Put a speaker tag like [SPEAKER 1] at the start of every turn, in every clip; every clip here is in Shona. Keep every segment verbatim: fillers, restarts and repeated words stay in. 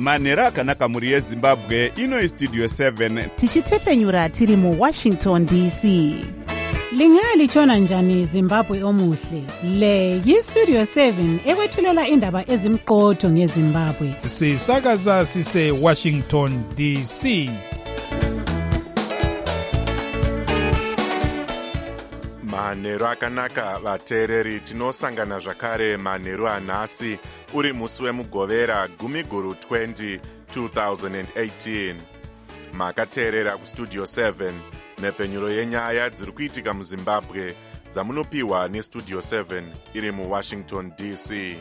[SPEAKER 1] manhero akanaka mhuri yezimbabwe. Ino istudio seven
[SPEAKER 2] tichitefenyura tiri muwashington D C. Lingalitshona njani Zimbabwe omuhle? Le yistudio seven ekwethulela indaba ezimqotho ngeZimbabwe.
[SPEAKER 3] Sisakaza sise Washington D C.
[SPEAKER 4] Manhero akanaka vateereri, tinosangana zvakare manhero anhasi uri musi wemugovera gumi guru twenty twenty eighteen. Makateerera kustudio seven nepfenyuro yenyaya dziri kuitika muZimbabwe dzamunopiwa nestudio seven iri muWashington D C.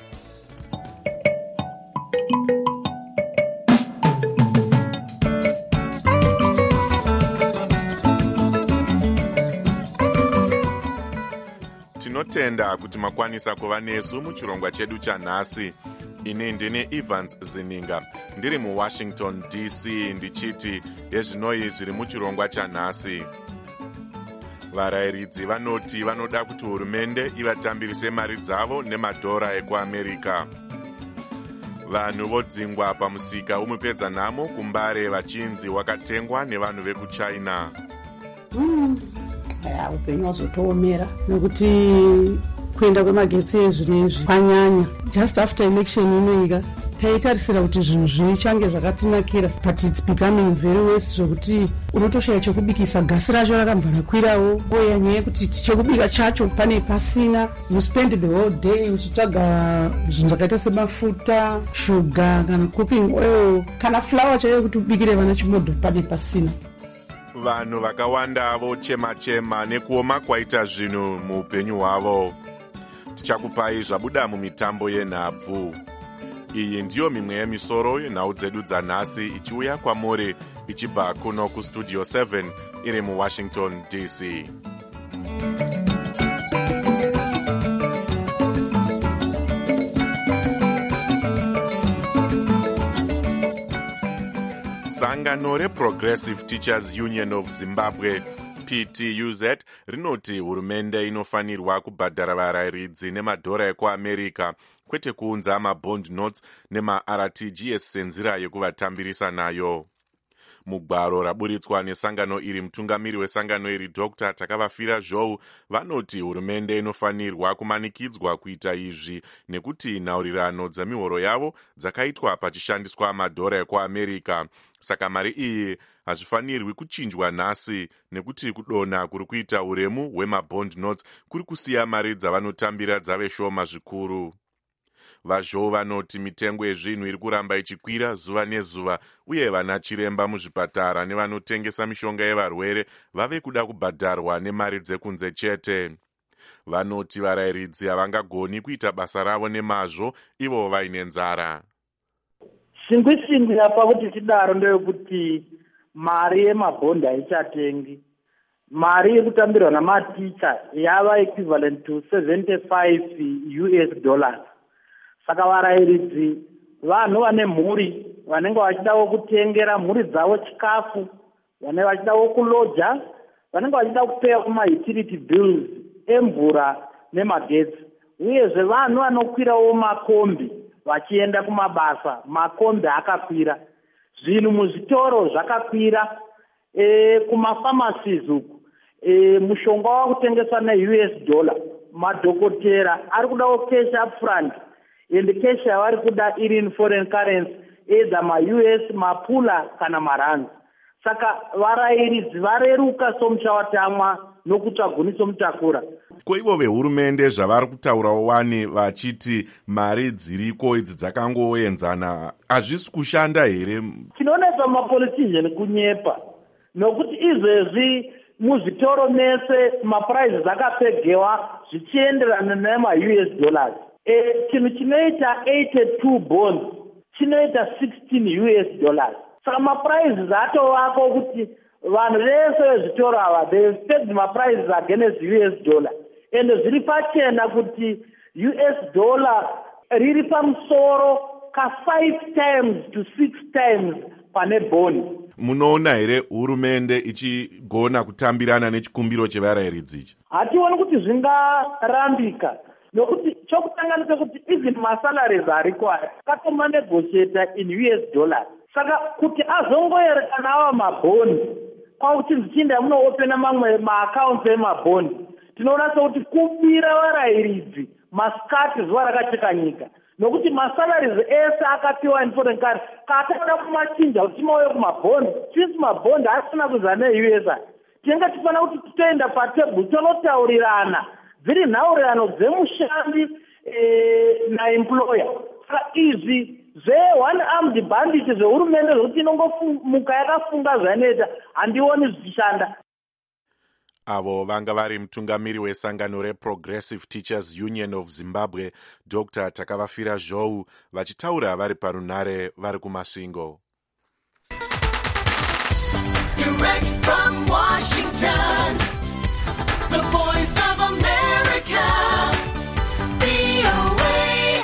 [SPEAKER 4] Tinotenda kuti makwanisa kuva nesu muchirongwa chedu chanhasi. Ine ndine Evans Zininga ndiri muWashington D C ndichiti yezvinoi zviri muchirongwa chanhasi. Varayiridzi vanoti vanoda kuti hurumende ivatambirise mari dzavo nemadhora ekuAmerica. Vanhu vodzingwa pamusika womupedza nhamo kuMbare vachinzi wakatengwa nevanhu vekuChina.
[SPEAKER 5] Mm. Aya upenyu wazotoomera nekuti kuenda kwemagetsi ezvinezvi kwanyanya. Just after election inoika taitarisira kuti zvinhu zvichange zvakatinakira, but it's becoming very worse zvokuti unotoshaya chekubikisa, gasi racho rakabva rakwirawo. Oya nyaya yekuti chekubika chacho pane pasina. You spend the whole day uchitsvaga zvinhu zvakaita semafuta, sugar kana cooking oil kana flour chaiyo kuti ubikire vana chimodho pane pasina.
[SPEAKER 4] Vanhu vakawanda vochema-chema nekuoma kwaita zvinhu muupenyu hwavo. Tichakupai zvabuda mumitambo yenhabvu. Iyi ndiyo mimwe yemisoro yenhau dzedu dzanhasi ichiuya kwamuri ichibva kuno kustudio seven iri muWashington D C. Sangano reProgressive Teachers Union of Zimbabwe P T U Z rinoti hurumende inofanirwa kubhadhara varayiridzi nemadhora ekuAmerica kwete kuunza mabond notes nemaR T G S senzira yekuvatambirisa nayo. Mugwaro raburitswa nesangano iri, mutungamiri wesangano iri Doctor Takavafira Zhou vanoti hurumende inofanirwa kumanikidzwa kuita izvi nekuti nhaurirano dzemihoro yavo dzakaitwa pachishandiswa madhora ekuAmerica. Saka mari iyi hazvifanirwi kuchinjwa nhasi nekuti kudonha kuri kuita uremu hwemabond notes kuri kusiya mari dzavanotambira dzave shoma zvikuru. Vazhou vanoti mitengo yezvinhu iri kuramba ichikwira zuva nezuva uye vana chiremba muzvipatara nevanotengesa mishonga yevarwere vave kuda kubhadharwa nemari dzekunze chete. Vanoti varayiridzi havangagoni kuita basa ravo nemazvo ivo vaine nzara.
[SPEAKER 6] Shingwi-shingwi apa kuti tidaro ndeyekuti mari yemabhondi haichatengi. Mari yekutambirwa namaticha yava equivalent to seventy-five U S dollars. Saka varayiridzi vanhu vane mhuri vanenge vachidawo kutengera mhuri dzavo chikafu, vanenge vachidawo kuloja, vanenge vachida kupeya kuma-utility bills emvura nemagetsi, uyezve vanhu vanokwirawo makombi vachienda kumabasa, makombi akakwira. Zvinhu muzvitoro zvakakwira, e, kumafamasizi uku e, mushonga wakutengeswa ne-U S dollar. Madhokotera ari kudawo cash up front, ende cash yavari kuda iri in foreign currency, either ma-U S, mapula kana marandi. Saka varayiridzi vareruka somuchawatamwa nokutsvaguni somutakura.
[SPEAKER 4] Ko ivo vehurumende zvavari kutaurawo wani vachiti mari dziriko idzi dzakangoenzana, hazvisi kushanda here?
[SPEAKER 6] Tinoonesa mapolitician kunyepa nokuti izvezvi muzvitoro mese mapuraizi akapegewa zvichienderana nema-U S dollars. E, chinhu chinoita eighty-two bonds chinoita sixteen U S dollars. Saka mapuraizi atovako kuti vanhu vese vezvitoro ava they expect mapuraizi against U S dollar. Ende zviri pachena kuti U S dollar riri pamusoro ka five times to six times pane bond.
[SPEAKER 4] Munoona here hurumende ichigona kutambirana nechikumbiro chevarayiridzi ichi?
[SPEAKER 6] Hationi kuti zvingarambika nokuti chokutanganisa kuti even masalaries ariko aya akatomanegotiata in U S dollars. Saka kuti azongoerekana ava mabhondi kwauti zichinda munoopena mamwe maaccounts emabhondi, tinoona sekuti kubira varayiridzi masikati zuva rakacheka nyika, nokuti masalaries ese akapiwa in foreign currency kaatoda kumachinja kuti timauye kumabhondi, since mabhondi asina kuza ne-U S A tinenge tifanira kuti titoenda patebhuru tonotaurirana dziri nhaurirano dzemushandi naemployer. Saka izvi zve-one armed bandit zvehurumende zvokuti inongomuka yakafunga zvainoita handioni zvichishanda.
[SPEAKER 4] Avo vanga vari mutungamiri wesangano reProgressive Teachers Union of Zimbabwe Doctor Takavafira Zhou vachitaura vari parunhare vari kumasvingo.
[SPEAKER 7] Direct from Washington, the voice of America, V O A.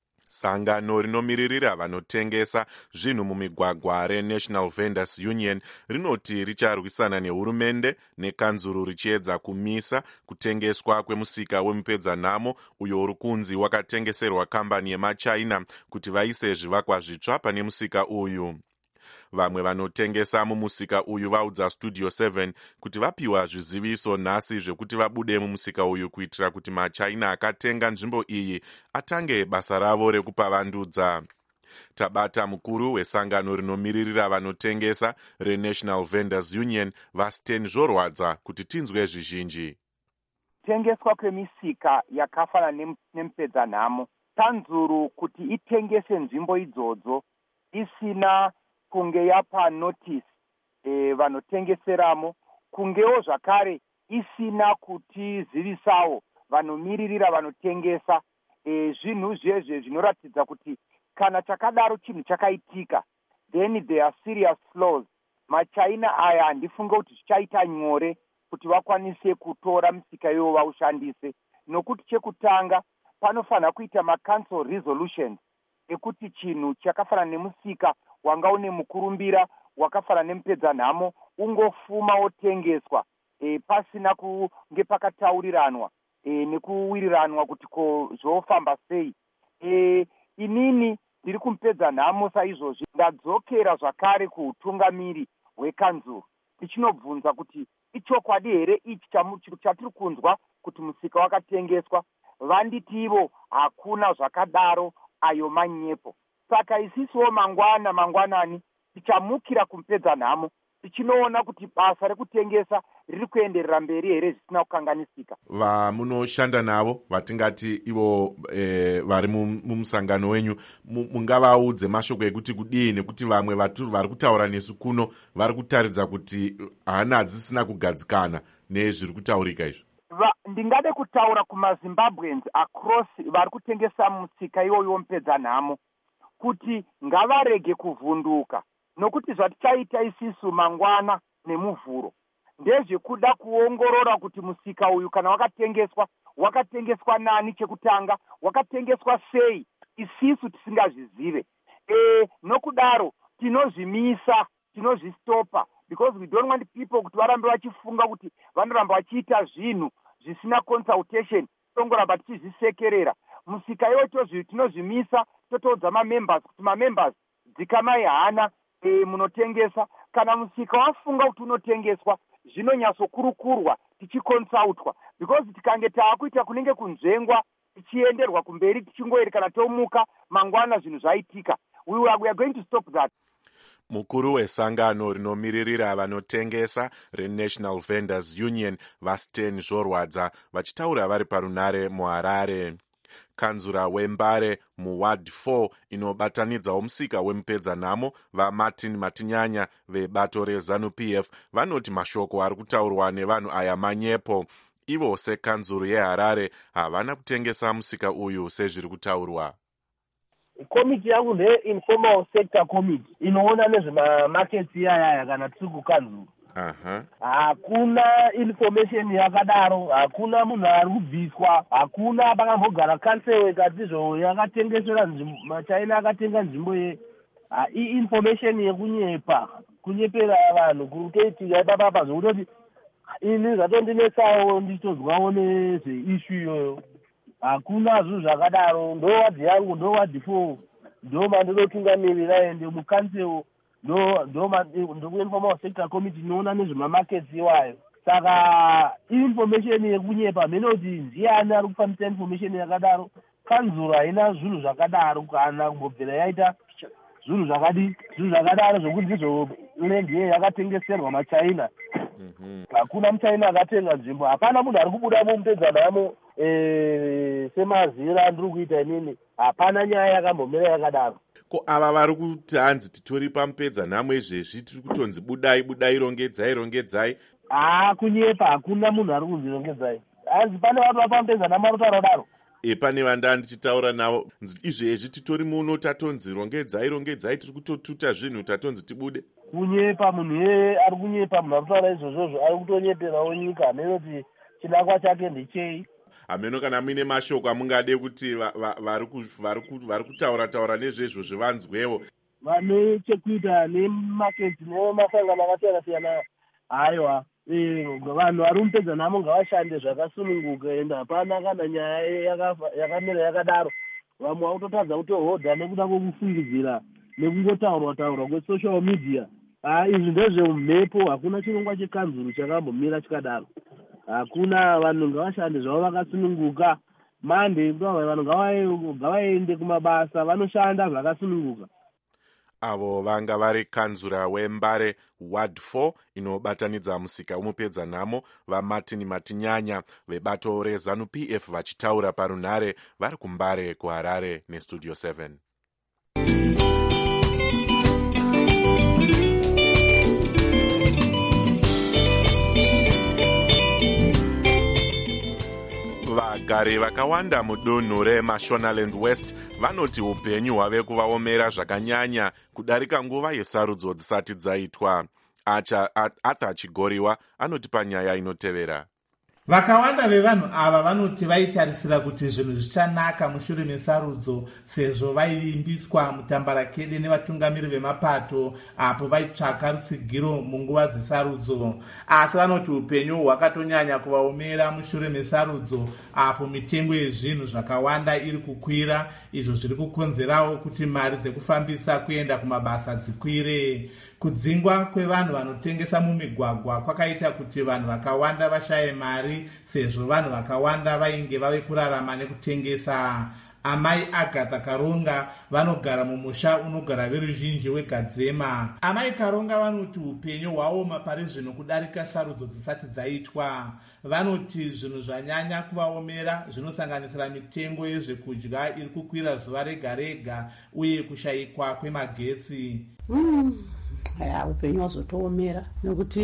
[SPEAKER 4] Sangano rinomiririra vanotengesa zvinhu mumigwagwa reNational Vendors Union rinoti richarwisana nehurumende nekanzuru richiedza kumisa kutengeswa kwemusika wemupedzanhamo uyo uri kunzi wakatengeserwa kambani yemaChina kuti vaise zvivakwa zvitsva pane musika uyu. Vamwe vanotengesa mumusika uyu vaudza Studio seven kuti vapiwa zviziviso nhasi zvekuti vabude mumusika uyu kuitira kuti maChina akatenga nzvimbo iyi atange basa ravo rekupavandudza. Tabata mukuru wesangano rinomiririra vanotengesa reNational Vendors Union Vasten Zvorwadza kuti tinzwe zvizhinji.
[SPEAKER 8] Tengeswa kwemisika yakafana nemupedzanhamo, tanzuru kuti itengese nzvimbo idzodzo isina kunge yapa notice e, vanotengeseramo, kungewo zvakare isina kutizivisawo vanomiririra vanotengesa e, zvinhu zvezve zvinoratidza kuti kana chakadaro chinhu chakaitika then there are serious flaws. maChina aya handifunge kuti zvichaita nyore kuti vakwanise kutora musika iwo vaushandise, nokuti chekutanga panofanira kuita macouncil resolutions ekuti chinhu chakafana nemusika wanga une mukurumbira wakafana nemupedzanhamo ungofuma wotengeswa e, pasina kunge pakatauriranwa e, nekuwiriranwa kuti ko zvofamba sei. E, inini ndiri kumupedzanhamo saizvozvi ndadzokera zvakare kuutungamiri hwekanzuru tichinobvunza kuti ichokwadi here ichi chatiri kunzwa kuti musika wakatengeswa. Vanditi ivo hakuna zvakadaro, ayo manyepo. Saka isisiwo mangwana mangwanani tichamukira kumupedzanhamo tichinoona kuti basa rekutengesa riri kuenderera mberi here zvisina kukanganisika.
[SPEAKER 4] Vamunoshanda navo vatingati ivo e, vari mumusangano wenyu mungavaudze mashoko ekuti kudii, nekuti vamwe vari kutaura nesu kuno vari kutaridza kuti hana dzisina kugadzikana nezviri kutaurika izvo.
[SPEAKER 8] Ndingade kutaura kumaZimbabweans across vari kutengesa musika iwoyo womupedzanhamo kuti ngavarege kuvhunduka, nokuti zvatichaita isisu mangwana nemuvhuro ndezvekuda kuongorora kuti musika uyu kana wakatengeswa wakatengeswa nani, chekutanga wakatengeswa sei isisu tisingazvizive. E, nokudaro tinozvimisa, tinozvistopa because we don't want people kuti varambe vachifunga kuti vanoramba vachiita zvinhu zvisina consultation, tongoramba tichizvisekerera. Musika iwo tinozvimisa totoudza mamembers kuti mamembers dzikamai hana e, munotengesa. Kana musika wafunga kuti unotengeswa zvinonyatsokurukurwa tichikonsautwa, because tikange taakuita kunenge kunzvengwa tichienderwa kumberi tichingoeri kana tomuka mangwana zvinhu zvaitika. We are, we are going to stop that.
[SPEAKER 4] Mukuru wesangano rinomiririra vanotengesa reNational Vendors Union Vasten Zvorwadza vachitaura vari parunhare muHarare. Kanzura wembare muward four inobatanidzawo musika wemupedzanhamo vaMartin Matinyanya vebato reZANU-P F vanoti mashoko ari kutaurwa nevanhu aya manyepo. Ivo sekanzuru yeHarare havana kutengesa musika uyu sezviri kutaurwa.
[SPEAKER 9] Komiti yangu ndeinformal sector committee inoona nezvemamarkets iyaya kana tiri kukanzuru.
[SPEAKER 4] Aha.
[SPEAKER 9] Hakuna information yakadaro, hakuna munhu ari kubviswa, hakuna pakambogara council ikatizvo yakatengesera maChina akatenga nzvimbo ye. I-information yekunyepa, kunyepera vanhu kurutoitika ipapapa zvokutoti ini zvatondinesawo ndichitozwawo nezveissue iyoyo. hakuna zvinhu zvakadaro. Ndo wadhi yangu, ndo wadhi four, ndo mandinotungamirira ende mukansel, ndo ndo ndikuinformal sector committee inoona nezvemamarkets iwayo. Saka information yekunyepa mhene kuti ndiani ari kufambisa information yakadaro. Kanzuro haina zvinhu zvakadaro kana kumbobvira yaita zvinhu zvakadi zvinhu zvakadaro zvokuti ndizvo land iye yakatengeserwa machina. Hakuna muchina akatenga nzvimbo. Hapana munhu ari kubuda mumupedzanamo semazira ndiri kuita inini. Hapana nyaya yakambomira yakadaro.
[SPEAKER 4] Ko ava vari kuti hanzi titori pamupedzanamo izvezvi tiri kutonzi budai budai rongedzai rongedzai.
[SPEAKER 9] Ah, kunyepa hakuna munhu ari kunzirongedzai. Hanzi pane vanhu vapamupedzanamo anotaura daro.
[SPEAKER 4] E pane vanda ndichitaura navo izvezvi titori muno tatonzi rongedzai rongedzai tiri kutotuta zvinhu tatonzi tibude.
[SPEAKER 9] Kunyepa munhu yeye ari kunyepa munhu anotaura izvozvozvo ari kutonyeperawo nyika nekuti chidakwa chake ndechei.
[SPEAKER 4] Hameno kana muine mashoko amungade kuti vari kutaura taura nezvezvo zvivanzwewo.
[SPEAKER 9] Vane chekuita nemaketi nemasangano akasiyana siyana. Haiwa. Vanhu vari mupedzanamo ngavashande zvakasununguka ende hapana kana nyaya yakamira yakadaro. Vamwe vakutotadza kutohodha nekuda kwokufungidzira nekungotaurwa taurwa kwesocial media. Izvi ndezvemhepo, hakuna chirongwa chekanzuro chakambomira chakadaro. Hakuna. Vanhu ngavashande zvavo vakasununguka. Mande vanhu ngavaende kumabasa vanoshanda zvakasununguka.
[SPEAKER 4] Avo vanga vari kanzura wembare ward four inobatanidza musika womupedzanamo vaMartin Matinyanya vebato reZANU P F vachitaura parunhare vari kuMbare kuHarare neStudio seven. Vagari vakawanda mudunhu reMashonaland West vanoti upenyu hwave kuvaomera zvakanyanya kudarika nguva yesarudzo dzisati dzaitwa. Arthur Chigoriwa anoti panyaya inotevera.
[SPEAKER 10] Vakawanda vevanhu ava vanoti vaitarisira kuti zvinhu zvichanaka mushure mesarudzo sezvo vaivimbiswa mutambarakede nevatungamiri vemapato apo vaitsvaka rutsigiro munguva dzesarudzo. Asi vanoti upenyu hwakatonyanya kuvaomera mushure mesarudzo apo mitengo yezvinhu zvakawanda iri kukwira, izvo zviri kukonzerawo kuti mari dzekufambisa kuenda kumabasa dzikwire. Kudzingwa kwevanhu vanotengesa mumigwagwa kwakaita kuti vanhu vakawanda vashaye mari sezvo vanhu vakawanda vainge vave kurarama nekutengesa. Amai Agatha Karonga vanogara mumusha unogara veruzhinji weGadzema. Amai Karonga vanoti upenyu hwaoma pari zvino kudarika sarudzo dzisati dzaitwa. Vanoti zvinhu zvanyanya kuvaomera zvinosanganisira mitengo yezvekudya iri kukwira zuva rega rega uye kushayikwa kwemagetsi.
[SPEAKER 5] Mm. Haya, upenyu hwazotoomera nekuti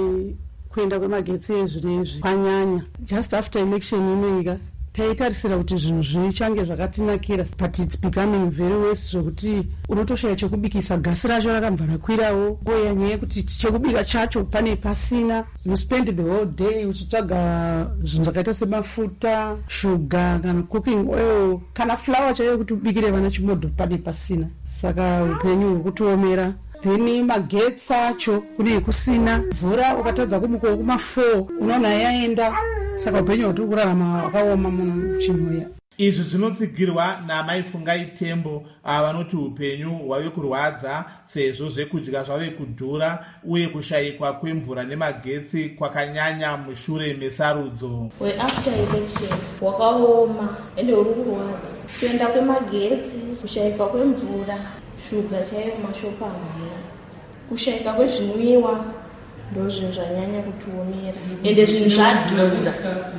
[SPEAKER 5] kuenda kwemagetsi ezvinezvi kwanyanya. Just after election inoika taitarisira kuti zvinhu zvichange zvakatinakira, but it's becoming very worse zvokuti unotoshaya chekubikisa, gasi racho rakabva rakwirawo. Koya nyaya yekuti chekubika chacho pane pasina. You spend the whole day uchitsvaga zvinhu zvakaita semafuta, sugar kana cooking oil kana flour chaiyo kuti ubikire vana chimodho pane pasina. Saka upenyu huri kutoomera. Then magetsi acho kune kusina, mvura ukatadza kumuka kuma four unoona yaenda. Saka upenyu hwatiri kurarama hwakaoma muno chinoya.
[SPEAKER 10] Izvi zvinotsigirwa naMai Fungai Tembo vanoti upenyu hwave kurwadza sezvo zvekudya zvave kudhura uye kushayikwa kwemvura nemagetsi kwakanyanya mushure mesarudzo.
[SPEAKER 11] After election hwakaoma ende huri kurwadza. Kuenda kwemagetsi, kushayikwa kwemvura, shuga chaiyo mashopu hamuna, kushayika kwezvinwiwa ndo zvinhu zvanyanya kutiomera ende zvinhu zvadhura,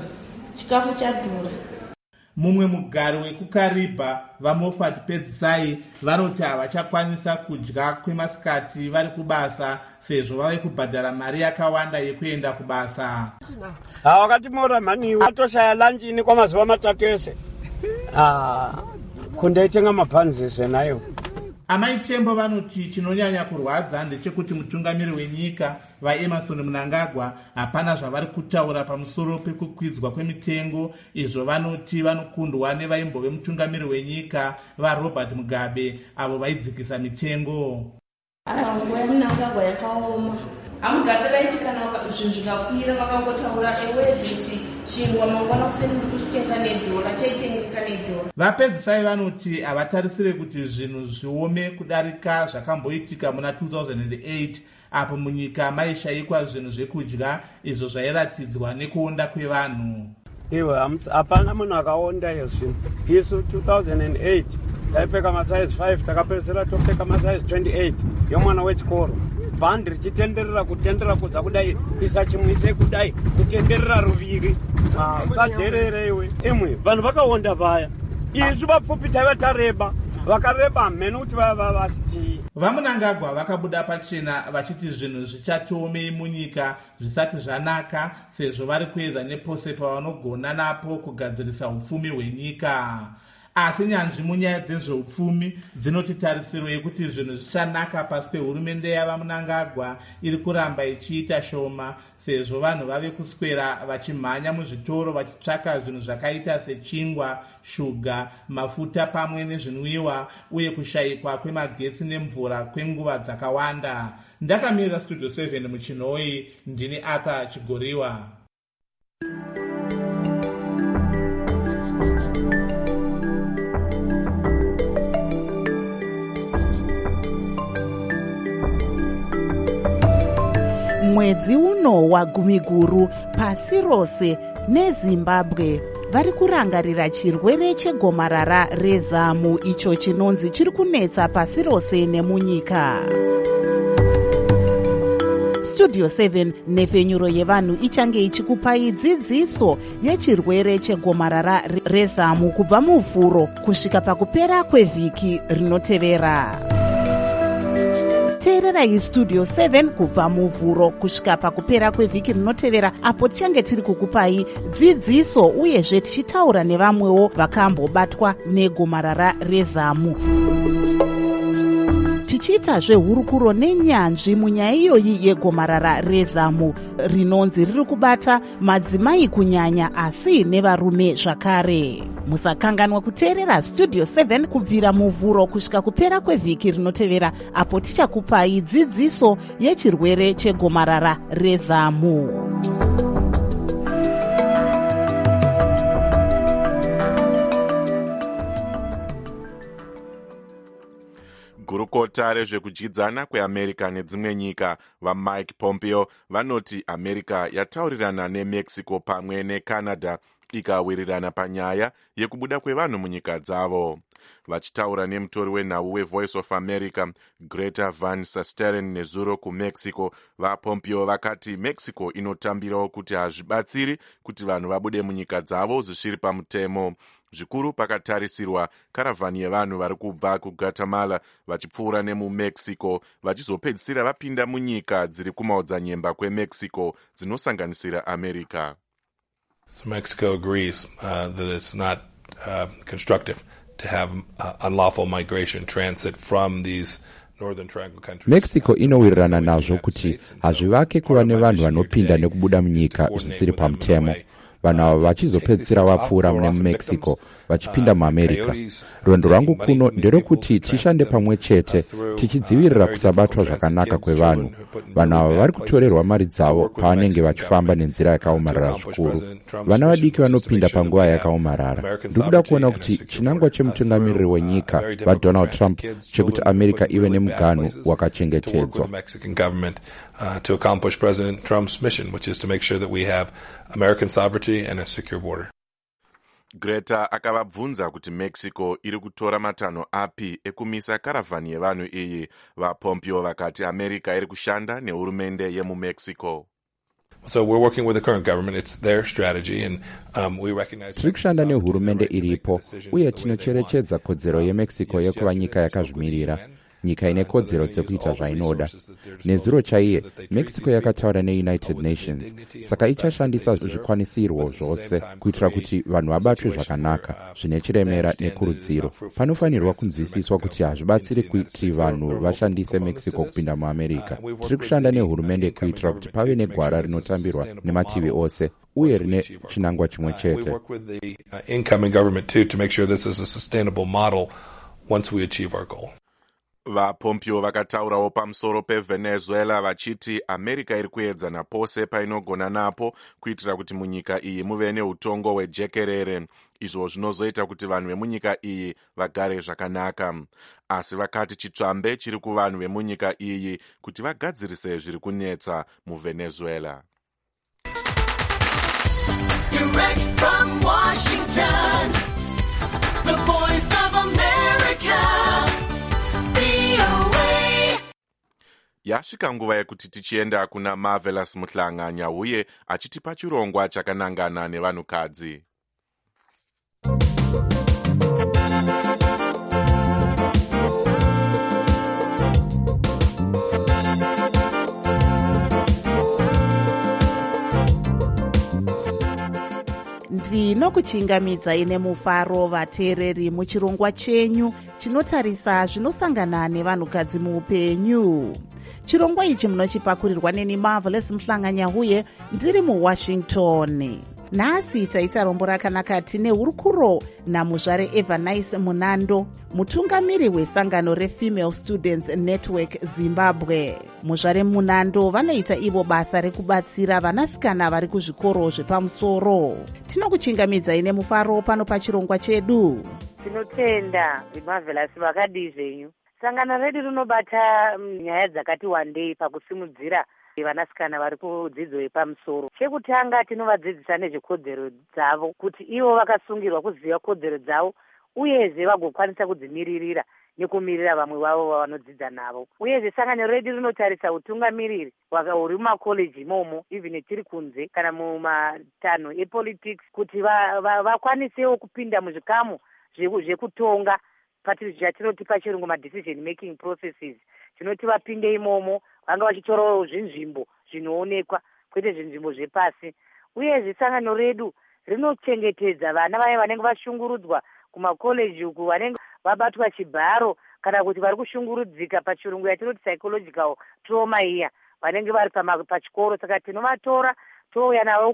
[SPEAKER 11] chikafu chadhura.
[SPEAKER 10] Mumwe mugari wekuKariba vaMoffat Pedzisai vanoti havachakwanisa kudya kwemasikati vari kubasa sezvo vave kubhadhara mari yakawanda yekuenda kubasa.
[SPEAKER 12] Ha wakati mora mani watoshaya lanchini kwa mazuva matatu ese. Ah, kundaitenga mabhanzi zvenayo.
[SPEAKER 10] Amai Tembo vanoti chinonyanya kurwadza ndechekuti mutungamiri wenyika vaEmerson Mnangagwa hapana zvavari kutaura pamusoro pekukwidzwa kwemitengo, izvo vanoti vanokundwa nevaimbove mutungamiri wenyika vaRobert Mugabe avo vaidzikisa mitengo.
[SPEAKER 11] Nguva yaMnangagwa yakaoma. Mugabe vaiti kana zvinhu zvikakwira vakangotaura ewediti chingwa mangwana kuseni ndiri kuchitenga nedhora chaitengeka nedhora.
[SPEAKER 10] Vapedzisai vanoti havatarisire kuti zvinhu zviome kudarika zvakamboitika muna two thousand eight apo munyika maishayikwa zvinhu zvekudya izvo zvairatidzwa nekuonda kwevanhu.
[SPEAKER 12] Iwe hapana munhu akaonda izvo. Isu two thousand eight taipfeka masize five takapedzisira topfeka masize twenty-eight yomwana wechikoro. Bhandi richitenderera kutenderera kudza kudai isachimwise kudai kutenderera ruviri. Usaderere iwe. Imwe vanhu vakaonda paya. Isu vapfupi taiva tareba. Vakareba mhene kuti vasichii.
[SPEAKER 10] Vamunangagwa vakabuda pachena vachiti zvinhu zvichatoomei munyika zvisati zvanaka sezvo vari kuedza nepose pavanogona napo kugadzirisa upfumi hwenyika. Asi nyanzvi munyaya dzezveupfumi dzinoti tarisiro yekuti zvinhu zvichanaka pasi pehurumende yavamunangagwa iri kuramba ichiita shoma sezvo vanhu vave kuswera vachimhanya muzvitoro vachitsvaka zvinhu zvakaita sechingwa, shuga, mafuta pamwe nezvinwiwa uye kushayikwa kwemagetsi nemvura kwenguva dzakawanda. Ndakamirira Studio seven muchinoi, ndini Arthur Chigoriwa.
[SPEAKER 13] Mwedzi uno wagumiguru pasi rose neZimbabwe vari kurangarira chirwere chegomarara rezamu icho chinonzi chiri kunetsa pasi rose nemunyika. Studio seven nefenyuro yevanhu ichange ichikupai dzidziso yechirwere chegomarara rezamu kubva muvhuro kusvika pakupera kwevhiki rinotevera. Teererai Studio seven kubva muvhuro kusvika pakupera kwevhiki rinotevera apo tichange tiri kukupai dzidziso uyezve tichitaura nevamwewo vakambobatwa negomarara rezamu. Tichiitazve hurukuro nenyanzvi munyaya iyoyi yegomarara rezamu rinonzi riri kubata madzimai kunyanya asi nevarume zvakare. Musakanganwa kuteerera Studio seven kubvira muvhuro kusvika kupera kwevhiki rinotevera apo tichakupai dzidziso yechirwere chegomarara rezamu.
[SPEAKER 4] Gurukota rezvekudyidzana kweamerica nedzimwe nyika vaMike Pompeo vanoti America yataurirana neMexico pamwe neCanada ikawirirana panyaya yekubuda kwevanhu munyika dzavo. Vachitaura nemutori wenhau weVoice of America Greta Van Susteren nezuro kuMexico, vaPompeo vakati Mexico inotambirawo kuti hazvibatsiri kuti vanhu vabude munyika dzavo zvisiri pamutemo. Zvikuru pakatarisirwa karavhani yevanhu vari kubva kuGuatemala vachipfuura nemuMexico vachizopedzisira vapinda munyika dziri kumaodzanyemba kweMexico dzinosanganisira America.
[SPEAKER 14] So Mexico agrees uh, that it's not uh, constructive to have uh, unlawful migration transit from these northern triangle countries.
[SPEAKER 15] Mexico inowirirana nazvo kuti hazvivake kuva nevanhu vanopinda nekubuda munyika zvisiri pamutemo. Vanhu ava vachizopedzisira vapfuura mune Mexico vachipinda muAmerica. Rwendo rwangu kuno nderokuti tishande pamwe chete tichidzivirira kusabatwa zvakanaka kwevanhu. Vanhu ava vari kutorerwa mari dzavo pavanenge vachifamba nenzira yakaomarara zvikuru. Vana vadiki vanopinda panguva yakaomarara. Ndikuda kuona kuti chinangwa chemutungamiriri wenyika vaDonald Trump chekuti America ive nemuganhu wakachengetedzwa.
[SPEAKER 14] Uh, to accomplish President Trump's mission, which is to make sure that we have American sovereignty and a secure border.
[SPEAKER 4] Greta akavabvunza kuti Mexico iri kutora matanho api ekumisa karavhani yevanhu iyi. VaPompeo vakati America iri kushanda nehurumende yemuMexico.
[SPEAKER 14] So we're working with the current government. It's their strategy, and um, we recognize.
[SPEAKER 15] Tiri kushanda nehurumende iripo uye tinocherechedza kodzero yeMexico yekuva nyika yakazvimirira. Nyika ine kodzero dzekuita zvainoda. Nezuro chaiye, Mexico yakataura neUnited Nations, saka ichashandisa zvikwanisirwo zvose kuitira kuti vanhu vabatwe zvakanaka, zvine chiremera nekurudziro. Panofanirwa kunzwisiswa kuti hazvibatsiri kuti vanhu vashandise Mexico kupinda muAmerica. Tiri kushanda nehurumende kuitira kuti pave negwara rinotambirwa nemativi ose uye rine chinangwa chimwe chete.
[SPEAKER 14] We work with the uh, incoming government too to make sure this is a sustainable model once we achieve our goal.
[SPEAKER 4] VaPompeo vakataurawo pamusoro peVenezuela vachiti America iri kuedza napose painogona napo kuitira kuti munyika iyi muve neutongo hwejekerere, izvo zvinozoita kuti vanhu vemunyika iyi vagare zvakanaka. Asi vakati chitsvambe chiri kuvanhu vemunyika iyi kuti vagadzirise zviri kunetsa muVenezuela.
[SPEAKER 7] Direct from Washington, the voice of America, V O A.
[SPEAKER 4] Yasvika nguva yekuti tichienda kuna Marvelous Muhlanga Nyahuye achitipa chirongwa chakanangana nevanhukadzi.
[SPEAKER 13] ndinokuchingamidzai nemufaro vateereri muchirongwa chenyu chinotarisa zvinosangana nevanhukadzi muupenyu. Chirongwa ichi munochipakurirwa neni Marvelous Muhlanga Nyahuye ndiri muWashington. Nhasi taita rombo rakanaka tine hurukuro namuzvare Evanice Munando, mutungamiri wesangano reFemale Students Network Zimbabwe. Muzvare Munando vanoita ivo basa rekubatsira vanasikana vari kuzvikoro zvepamusoro. Tinokuchingamidzai nemufaro pano pachirongwa chedu.
[SPEAKER 16] Tinotenda Marvelous vakadi zvenyu. Sangano redu rinobata nyaya dzakati wandei pakusimudzira vanasikana vari kudzidzo yepamusoro. Chekutanga tinovadzidzisa nezvekodzero dzavo kuti ivo vakasungirwa kuziva kodzero dzavo uyezve vagokwanisa kudzimiririra nekumirira vamwe vavo vavanodzidza navo. Uyezve sangano redu rinotarisa utungamiriri huri mumakoleji imomo, even tiri kunze kana mumatanho epolitics, kuti vakwanisewo va, va kupinda muzvikamu zvekutonga zvatinoti pachirungu madecision making processes, tinoti vapinde imomo vanga vachitorawo zvinzvimbo zvinoonekwa kwete zvinzvimbo zvepasi. Uyezve sangano redu rinochengetedza vana vaya vanenge vashungurudzwa kumakoleji uku, vanenge vabatwa chibharo kana kuti vari kushungurudzika pachirungu yatinoti psychological trauma iya, vanenge vari pachikoro. Saka tinovatora touya navo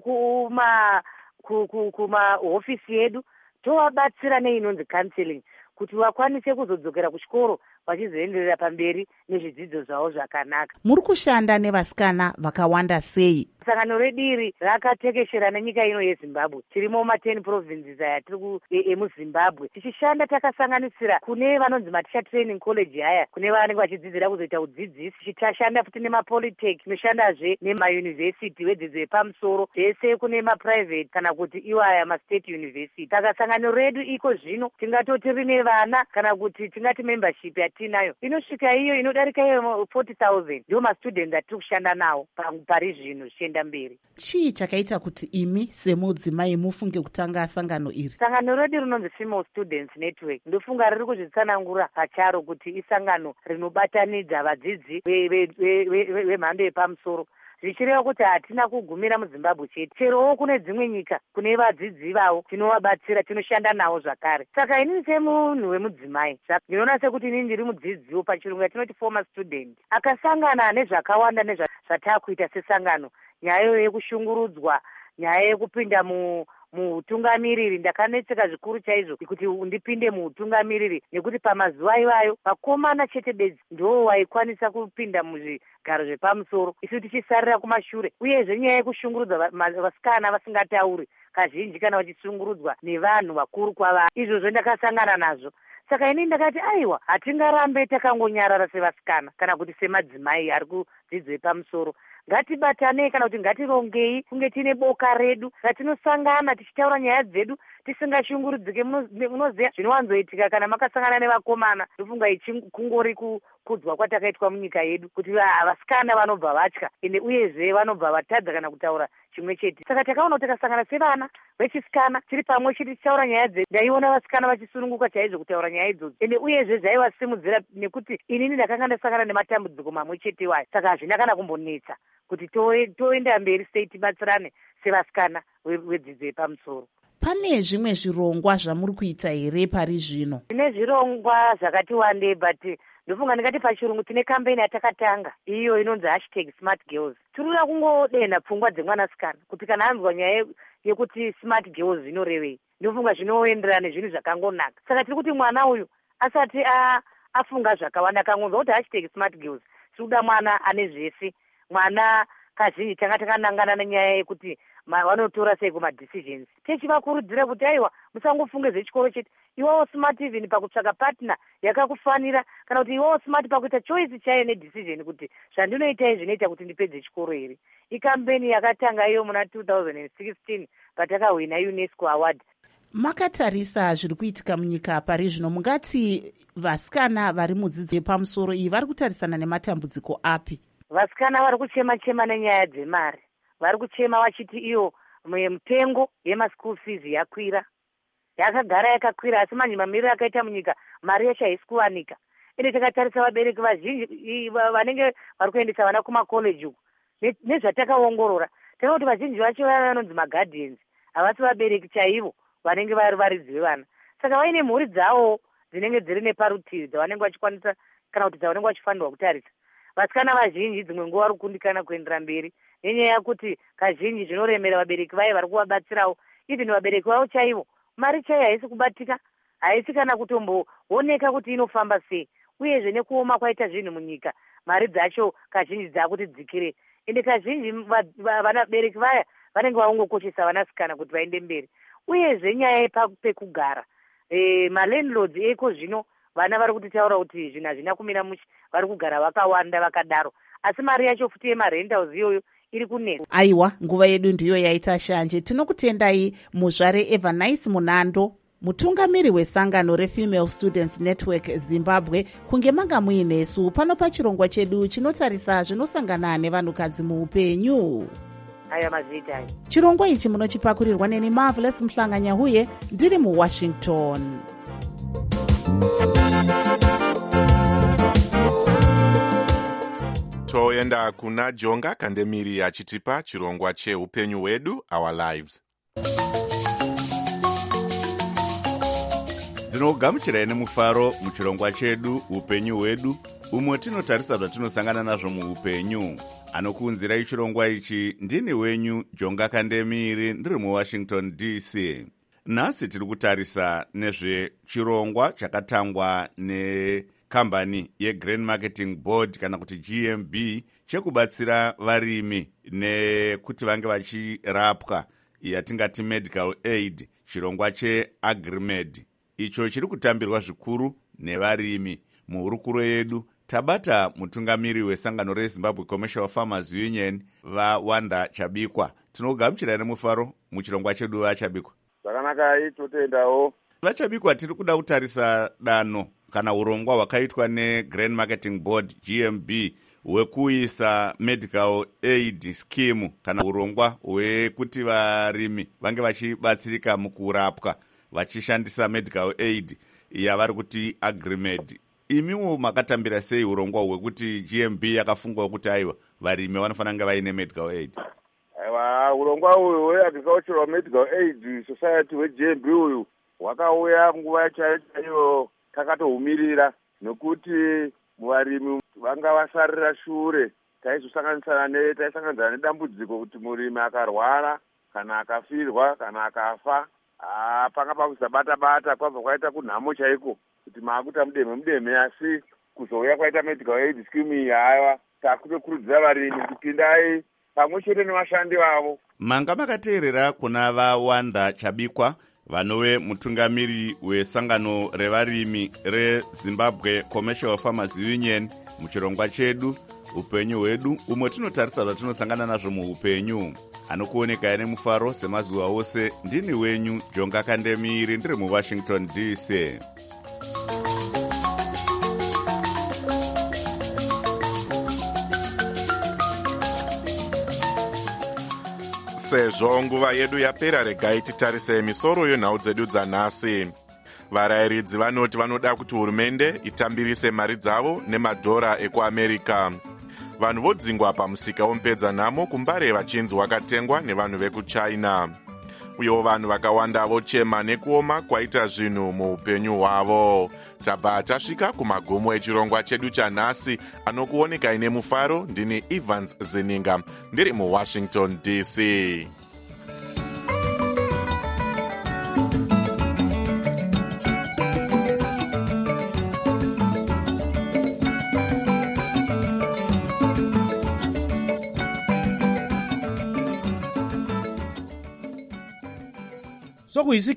[SPEAKER 16] kumahofisi yedu tovabatsira neinonzi counseling kuti vakwanise kuzodzokera kuchikoro vachizoenderera pamberi nezvidzidzo zvavo zvakanaka.
[SPEAKER 13] Muri kushanda nevasikana vakawanda sei?
[SPEAKER 16] Sangano rediri rakatekeshera nenyika ino yeZimbabwe. Tirimo ma ten provinces aya tiri emuZimbabwe. Tichishanda takasanganisira kune vanonzi mateacher training college haya, kune vanenge vachidzidzira kuzoita udzidzisi. Tichashanda futi nemapolytech, tinoshandazve nemayunivhesiti wedzidzo yepamusoro, zvese kune maprivate kana kuti iwo aya mastate university. Saka sangano redu iko zvino tingatoti rine vana kana kuti tingati membership yatinayo inosvika iyo inodarika iyo forty thousand. Ndio mastudents atiri kushanda nawo pari zvino zvichienda mberi.
[SPEAKER 13] Chii chakaita kuti imi semudzimai mufunge kutanga sangano iri?
[SPEAKER 16] Sangano redu rinonzi Female Students Network. Ndofunga riri kuzvitsanangura pacharo kuti isangano rinobatanidza vadzidzi vemhando yepamusoro. Zvichireva kuti hatina kugumira muZimbabwe chete, cherowo kune dzimwe nyika kune vadzidzi vavo tinovabatsira, tinoshanda navo zvakare. Saka inini semunhu wemudzimai ndinoona sekuti inini ndiri mudzidziwo pachirungu yatinoti former student, akasangana nezvakawanda nezvatakuita sesangano, nyaya yekushungurudzwa, nyaya yekupinda mu muutungamiriri. Ndakanetseka zvikuru chaizvo kuti ndipinde muutungamiriri nekuti pamazuva ivayo vakomana chete bedzi ndo vaikwanisa kupinda muzvigaro zvepamusoro, isu tichisarira kumashure. Uyezve nyaya yekushungurudzwa vasikana vasingatauri kazhinji kana vachishungurudzwa nevanhu vakuru kwavari, izvozvo ndakasangana nazvo. Saka ini ndakati aiwa, hatingarambe takangonyarara sevasikana kana kuti semadzimai ari kudzidzo yepamusoro. Ngatibatanei kana kuti ngatirongei kunge tine boka redu ratinosangana tichitaura nyaya dzedu tisingashungurudzike. Munoziva zvinowanzoitika kana makasangana nevakomana, ndofunga ichi kungori kukudzwa kwatakaitwa munyika yedu kuti vasikana vanobva vatya ende uyezve vanobva vatadza kana kutaura chimwe chete. Saka takaona kuti takasangana sevana vechisikana tiri pamwe chete tichitaura nyaya dzedu, ndaiona vasikana vachisununguka chaizvo kutaura nyaya idzodzo, ende uyezve zvaivasimudzira nekuti inini ndakanga ndasangana nematambudziko mamwe chete wayo. Saka hazvina kana kumbonetsa kuti toenda mberi sei tibatsirane sevasikana vedzidzo yepamusoro.
[SPEAKER 13] Pane zvimwe zvirongwa zvamuri kuita here pari zvino?
[SPEAKER 16] Tine zvirongwa zvakati wandei, but ndofunga ndingati pachirungu tine kampeni yatakatanga iyo inonzi hashtag smart girls. Tirikuda kungodenha pfungwa dzemwanasikana kuti kana anzwa nyaya yekuti smart girls inorevei, ndofunga zvinoenderana nezvinhu zvakangonaka. Saka tiri kuti mwana uyu asati afunga zvakawanda akangonzwa kuti hashtag smart girls tiri kuda mwana ane zvese, mwana kazhinji tanga takanangana nenyaya yekuti vanotora sei kumadecisions. Tichivakurudzira kuti aiwa musangofunge zvechikoro chete, iwawo smart even pakutsvaka partner yakakufanira, kana kuti iwawo smart pakuita choice chaiyo nedecision kuti zvandinoita izvi zvinoita kuti ndipedze chikoro here. Ikambeni yakatanga iyo muna two thousand sixteen patakahwina UNESCO award.
[SPEAKER 13] Makatarisa zviri kuitika munyika pari zvino, mungati vasikana vari mudzidzo yepamusoro iyi vari kutarisana nematambudziko api?
[SPEAKER 16] Vasikana vari kuchema chema nenyaya dzemari, vari kuchema vachiti iyo mutengo yemaschool fees yakwira, yakagara yakakwira, asi manje mamiriro akaita munyika mari yacho haisi kuwanika. Ende takatarisa vabereki vazhinji vanenge vari kuendesa vana kumakoleji uku nezvatakaongorora, tinoona kuti vazhinji vacho vaya vanonzi maguardians havasi vabereki chaivo vanenge vari varidzi vevana. Saka vaine mhuri dzavo dzinenge dziri neparutivi dzavanenge vachikwanisa kana kuti dzavanenge vachifanirwa kutarisa. Vasikana vazhinji dzimwe nguva vari kukundikana kuendera mberi nenyaya yekuti kazhinji zvinoremera vabereki vaye vari kuvabatsirawo. Even vabereki vavo chaivo mari chaiyo haisi kubatika, haisi kana kutombooneka kuti inofamba sei, uyezve nekuoma kwaita zvinhu munyika mari dzacho kazhinji dzakuti dzikire. Ende kazhinji vanabereki vaya vanenge vaongokoshesa vanasikana kuti vaende mberi. Uyezve nyaya yepekugara, e, malandlords eko zvino vana vari kutitaura kuti zvinhu hazvina kumira mushe, vari kugara vakawanda vakadaro, asi mari yacho futi yemarentals iyoyo iri kunetsa.
[SPEAKER 13] Aiwa, nguva yedu ndiyo yaita shanje. Tinokutendai muzvare Evanice Munando, mutungamiri wesangano reFemale Students Network Zimbabwe, kunge manga muinesu pano pachirongwa chedu chinotarisa zvinosangana nevanhukadzi muupenyu.
[SPEAKER 16] Aya mazita.
[SPEAKER 13] Chirongwa ichi munochipakurirwa neni Marvelous Mhlanganyahuye ndiri muWashington.
[SPEAKER 4] Toenda kuna Jonga Kandemiri achitipa chirongwa cheupenyu hwedu, Our Lives.
[SPEAKER 1] Ndinogamuchirai nemufaro muchirongwa chedu upenyu hwedu, umwe tinotarisa zvatinosangana nazvo muupenyu. Anokuunzirai chirongwa ichi ndini wenyu Jonga Kandemiri ndiri muWashington D C. Nhasi tiri kutarisa nezvechirongwa chakatangwa nekambani yeGrain Marketing Board kana kuti G M B chekubatsira varimi nekuti vange vachirapwa, yatingati medical aid, chirongwa cheAgrimed. Icho chiri kutambirwa zvikuru nevarimi. Muhurukuro yedu tabata mutungamiri wesangano reZimbabwe Commercial Farmers Union vaWanda Chabikwa. Tinogamuchirai nemufaro muchirongwa chedu vaChabikwa.
[SPEAKER 17] Zvakanaka, totendawo.
[SPEAKER 1] VaChabikwa, tiri kuda kutarisa dano kana urongwa hwakaitwa neGrain Marketing Board G M B hwekuisa medical aid scheme kana urongwa hwekuti varimi vange vachibatsirika mukurapwa vachishandisa medical aid yavari kuti Agrimed. Imiwo makatambira sei urongwa hwekuti G M B yakafungwa kuti aiwa varimi vanofanira kunge vaine medical aid?
[SPEAKER 17] Aiwa, urongwa uyu hweAgricultural Medical Aid Society hweG M B uyu hwakauya nguva chaiyo takatohumirira, nekuti varimi vanga vasarira shure. Taizosanganisana ne taisanganisana nedambudziko kuti murimi akarwara kana akafirwa kana akafa, ah panga pakuzabata bata kwabva kwaita kunhamo chaiko kuti maakuita mudeme mudeme, asi kuzouya kwaita medical aid scheme iyi haiwa takutokurudzira varimi kupindai pamwe chete nevashandi vavo.
[SPEAKER 1] Manga makateerera kuna vaWanda Chabikwa, vanove mutungamiri wesangano revarimi reZimbabwe Commercial Farmers Union muchirongwa chedu upenyu hwedu, umwe tinotarisa zvatinosangana nazvo muupenyu. Anokuoneka nemufaro semazuva ose, ndini wenyu Jonga Kandemiri ndiri muWashington D C.
[SPEAKER 4] Sezvo nguva yedu yapera, regai titarise misoro yenhau dzedu dzanhasi. Varayiridzi vanoti vanoda kuti hurumende itambirise mari dzavo nemadhora ekuAmerica. Vanhu vodzingwa pamusika womupedza nhamo kumbare vachinzi wakatengwa nevanhu vekuChina. Uyewo vanhu vakawanda vochema nekuoma kwaita zvinhu muupenyu hwavo. Tabva tasvika kumagumo echirongwa chedu chanhasi. Anokuoneka ine mufaro ndini Evans Zininga ndiri muWashington D C.
[SPEAKER 18] sokuyisi